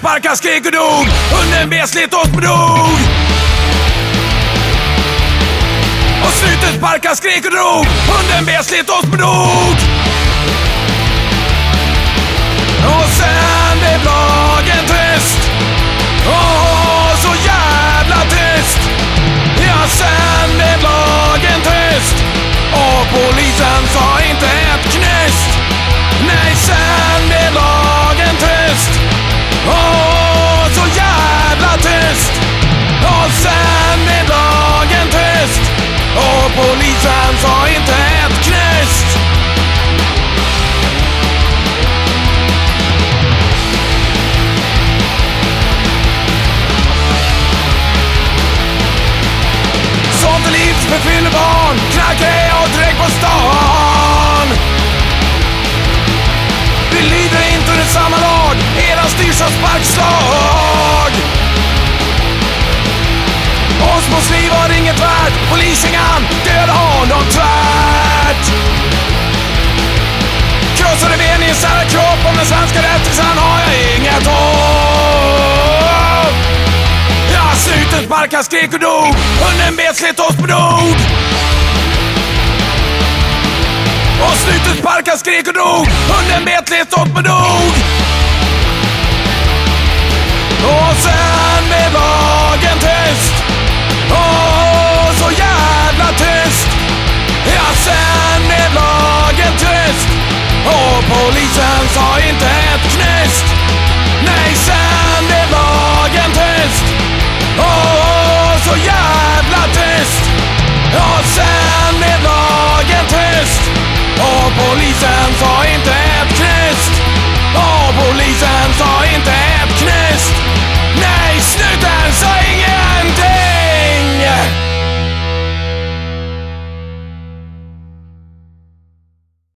sparkade, skrek och dog. Hunden bet, slet oss på dog. Och snuten sparkade, skrek och drog. Hunden bet, slet oss på dog. Och sen blev lagen tyst. Åh, så jävla tyst. Ja, sen blev lagen tyst. Och polisen sa inte ett knyst. Nej, sen blev lagen tyst. Åh, så jävla tyst. Och sen blev lagen tyst. Och polisen sa inte ett knyst. Sånt är liv för fyllebarn. Knackar och dräck på stan. Vi lyder inte under samma lag. Era styrs av sparkslag. Oss på liv har inget värt. Poliskängan döda honom tvärt. Krossade ben i en särad kropp. Om den svenska rättvisan har jag inget hopp. Ja, snuten sparkade, skrek och dog. Hunden bet, slet oss på dog. Och snuten sparkade, skrek och dog. Hunden bet, slet oss på dog. Och sen blev lagen tyst. Åh, så jävla tyst. Ja, sen blev lagen tyst. Och polisen sa inte